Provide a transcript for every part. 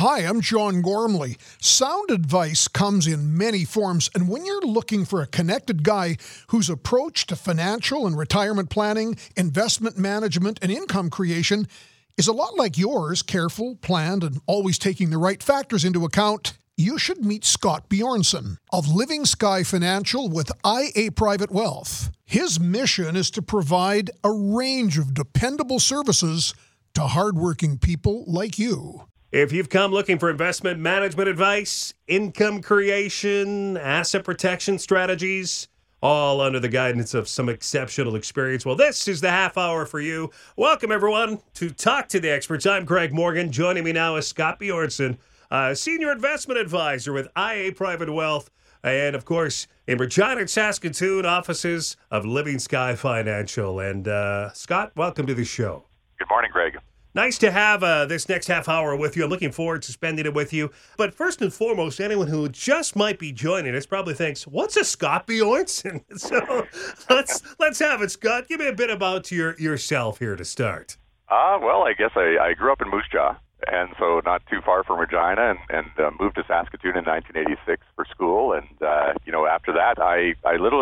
Hi, I'm John Gormley. Sound advice comes in many forms, and when you're looking for a connected guy whose approach to financial and retirement planning, investment management, and income creation is a lot like yours, careful, planned, and always taking the right factors into account, you should meet Scott Bjornson of Living Sky Financial with IA Private Wealth. His mission is to provide a range of dependable services to hardworking people like you. If you've come looking for investment management advice, income creation, asset protection strategies, all under the guidance of some exceptional experience, well, this is the half hour for you. Welcome, everyone, to Talk to the Experts. I'm Greg Morgan. Joining me now is Scott Bjornson, Senior Investment Advisor with IA Private Wealth, and, of course, in Regina and Saskatoon, offices of Living Sky Financial. And, Scott, welcome to the show. Good morning, Greg. Nice to have this next half hour with you. I'm looking forward to spending it with you. But first and foremost, anyone who just might be joining us probably thinks, what's a Scott Bjornson? So let's have it, Scott. Give me a bit about yourself here to start. Well, I guess I grew up in Moose Jaw, and so not too far from Regina, and moved to Saskatoon in 1986 for school. And, after that, I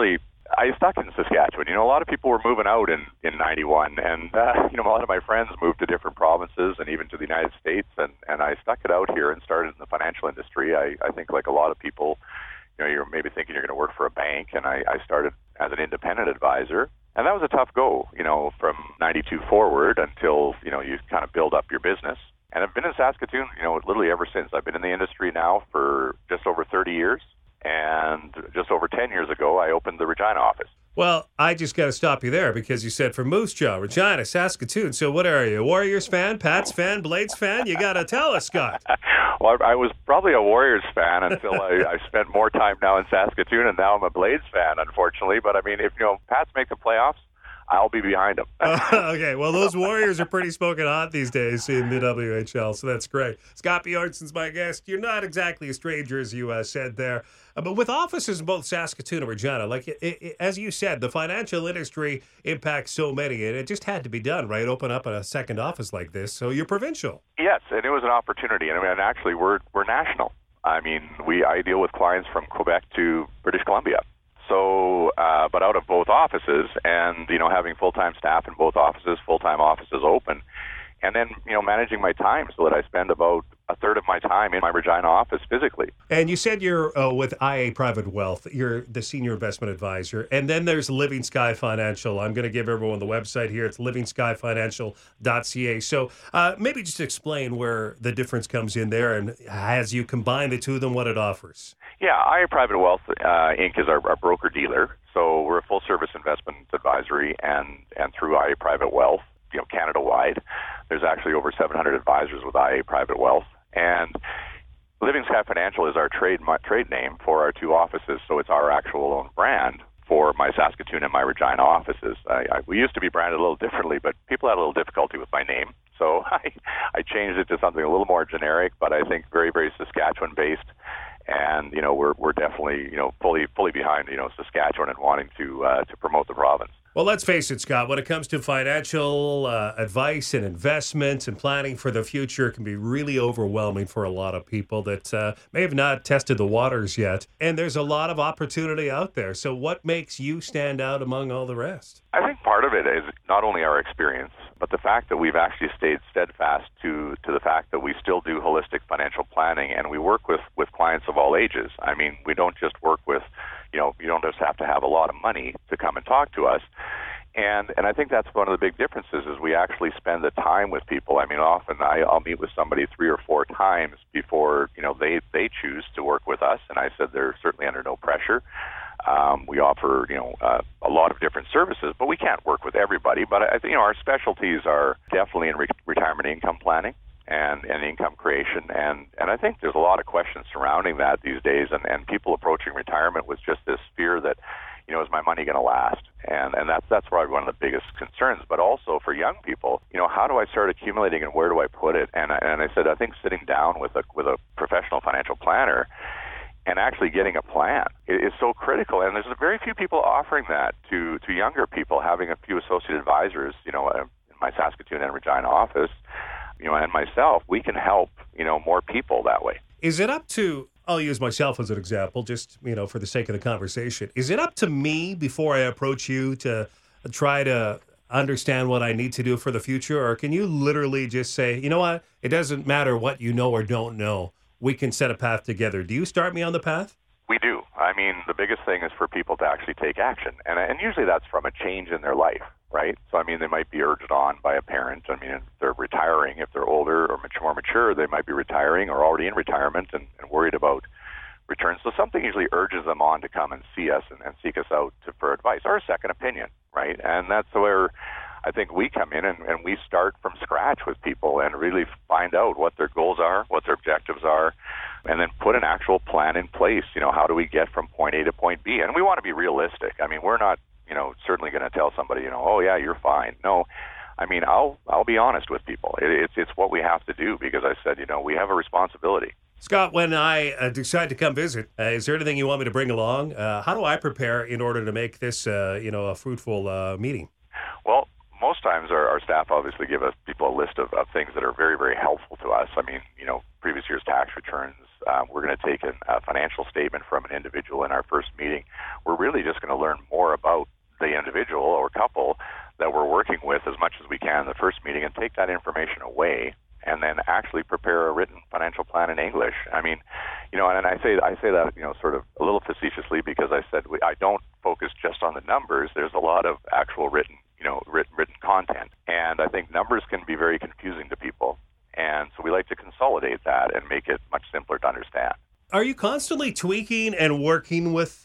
stuck in Saskatchewan. A lot of people were moving out in 91, and, a lot of my friends moved to different provinces and even to the United States, and I stuck it out here and started in the financial industry. I think like a lot of people, you're maybe thinking you're going to work for a bank, and I started as an independent advisor, and that was a tough go, from 92 forward until, you kind of build up your business. And I've been in Saskatoon, literally ever since. I've been in the industry now for just over 30 years. And just over 10 years ago, I opened the Regina office. Well, I just got to stop you there because you said from Moose Jaw, Regina, Saskatoon. So what are you, Warriors fan, Pats fan, Blades fan? You got to tell us, Scott. Well, I was probably a Warriors fan until I spent more time now in Saskatoon, and now I'm a Blades fan, unfortunately. But, if, Pats make the playoffs, I'll be behind them. Okay, well, those Warriors are pretty smoking hot these days in the WHL, so that's great. Scott Bjornson's my guest. You're not exactly a stranger, as you said there. But with offices in both Saskatoon and Regina, as you said, the financial industry impacts so many, and it just had to be done, right? Open up a second office like this, so you're provincial. Yes, and it was an opportunity. And actually, we're national. I deal with clients from Quebec to British Columbia. So, but out of both offices, and, having full-time staff in both offices, full-time offices open, and then, managing my time so that I spend about a third of my time in my Regina office physically. And you said you're with IA Private Wealth. You're the Senior Investment Advisor. And then there's Living Sky Financial. I'm going to give everyone the website here. It's livingskyfinancial.ca. So maybe just explain where the difference comes in there and as you combine the two of them, what it offers. Yeah, IA Private Wealth, Inc. is our broker-dealer. So we're a full-service investment advisory, and through IA Private Wealth, Canada-wide, there's actually over 700 advisors with IA Private Wealth. And Living Sky Financial is our trade name for our two offices, so it's our actual own brand for my Saskatoon and my Regina offices. We used to be branded a little differently, but people had a little difficulty with my name. So I changed it to something a little more generic, but I think very, very Saskatchewan-based. And, we're definitely, fully behind, Saskatchewan and wanting to promote the province. Well, let's face it, Scott, when it comes to financial advice and investments and planning for the future, it can be really overwhelming for a lot of people that may have not tested the waters yet. And there's a lot of opportunity out there. So what makes you stand out among all the rest? I think part of it is not only our experience, but the fact that we've actually stayed steadfast to the fact that we still do holistic financial planning, and we work with clients of all ages. We don't just work with, you don't just have to have a lot of money to come and talk to us. And I think that's one of the big differences is we actually spend the time with people. Often I'll meet with somebody 3 or 4 times before, they choose to work with us. And I said they're certainly under no pressure. We offer, a lot of different services, but we can't work with everybody. But I think, our specialties are definitely in retirement income planning and income creation. And I think there's a lot of questions surrounding that these days, and people approaching retirement with just this fear that, is my money going to last? And that's probably one of the biggest concerns. But also for young people, how do I start accumulating and where do I put it? And I said, I think sitting down with a professional financial planner and actually getting a plan is so critical. And there's very few people offering that to younger people, having a few associate advisors, in my Saskatoon and Regina office. and myself, we can help, more people that way. Is it up to, I'll use myself as an example, just, for the sake of the conversation. Is it up to me before I approach you to try to understand what I need to do for the future? Or can you literally just say, you know what, it doesn't matter what you know or don't know. We can set a path together. Do you start me on the path? We do. I mean, the biggest thing is for people to actually take action. And usually that's from a change in their life, right? So, I mean, they might be urged on by a parent. I mean, if they're retiring, if they're older or more mature, they might be retiring or already in retirement and worried about returns. So something usually urges them on to come and see us and seek us out for advice or a second opinion, right? And that's where I think we come in and we start from scratch with people and really find out what their goals are, what their objectives are, and then put an actual plan in place. How do we get from point A to point B? And we want to be realistic. I mean, we're not, certainly going to tell somebody, oh yeah, you're fine. No, I mean, I'll be honest with people. It's what we have to do because I said, we have a responsibility. Scott, when I decide to come visit, is there anything you want me to bring along? How do I prepare in order to make this, a fruitful meeting? Well, most times our staff obviously give us people a list of things that are very, very helpful to us. I mean, previous year's tax returns. We're going to take a financial statement from an individual in our first meeting. We're really just going to learn more about the individual or couple that we're working with as much as we can in the first meeting and take that information away and then actually prepare a written financial plan in English. I mean, and I say that, sort of a little facetiously because I said I don't focus just on the numbers. There's a lot of actual written content. And I think numbers can be very confusing to people. And so we like to consolidate that and make it much simpler to understand. Are you constantly tweaking and working with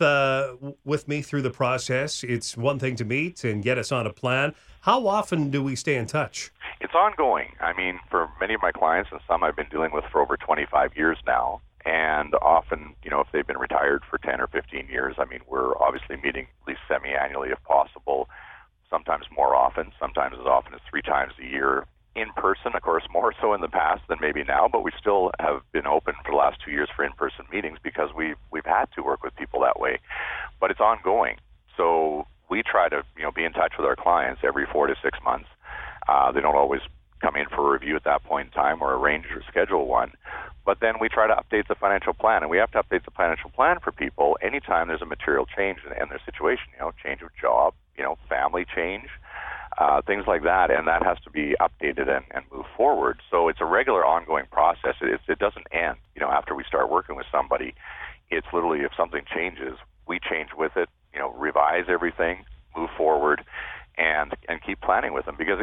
me through the process? It's one thing to meet and get us on a plan. How often do we stay in touch? It's ongoing. I mean, for many of my clients, and some I've been dealing with for over 25 years now, and often, if they've been retired for 10 or 15 years, I mean, we're obviously meeting at least semi-annually if possible, sometimes more often, sometimes as often as 3 times a year. In person, of course, more so in the past than maybe now, but we still have been open for the last 2 years for in-person meetings because we've had to work with people that way. But it's ongoing. So we try to be in touch with our clients every 4 to 6 months. They don't always come in for a review at that point in time or arrange or schedule one. But then we try to update the financial plan, and we have to update the financial plan for people anytime there's a material change in their situation, change of job, family change, things like that, and that has to be updated and move forward. So it's a regular ongoing process. It doesn't end, after we start working with somebody. It's literally if something changes, we change with it, revise everything, move forward, and keep planning with them because,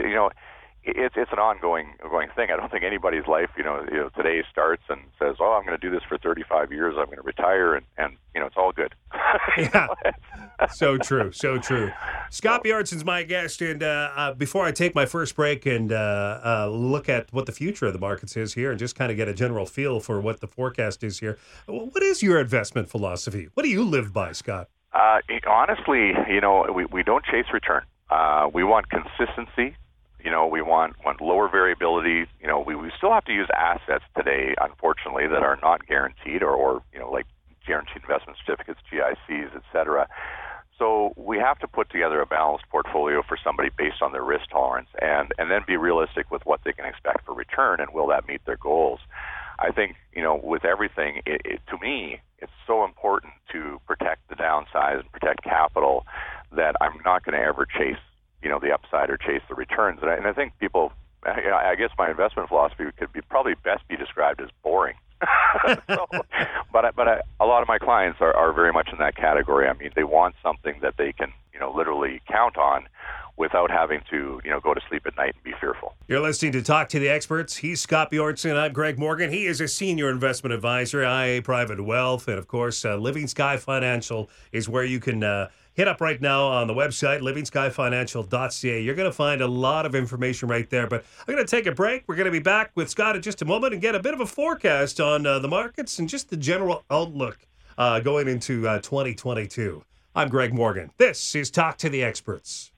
it's an ongoing thing. I don't think anybody's life, today starts and says, "Oh, I'm going to do this for 35 years. I'm going to retire," and it's all good. Yeah, so true, so true. Scott Bjornsen's my guest, and before I take my first break and look at what the future of the markets is here, and just kind of get a general feel for what the forecast is here, what is your investment philosophy? What do you live by, Scott? Honestly, we don't chase return. We want consistency. We want lower variability. We still have to use assets today, unfortunately, that are not guaranteed or like guaranteed investment certificates, GICs, et cetera. So we have to put together a balanced portfolio for somebody based on their risk tolerance and then be realistic with what they can expect for return and will that meet their goals. I think, with everything, to me, it's so important to protect the downside and protect capital that I'm not going to ever chase the upside or chase the returns. And I think people, I guess my investment philosophy could probably best be described as boring. But a lot of my clients are very much in that category. I mean, they want something that they can, literally count on without having to, go to sleep at night and be fearful. You're listening to Talk to the Experts. He's Scott Bjornsen. I'm Greg Morgan. He is a senior investment advisor, IA Private Wealth. And, of course, Living Sky Financial is where you can hit up right now on the website, livingskyfinancial.ca. You're going to find a lot of information right there. But I'm going to take a break. We're going to be back with Scott in just a moment and get a bit of a forecast on the markets and just the general outlook going into 2022. I'm Greg Morgan. This is Talk to the Experts.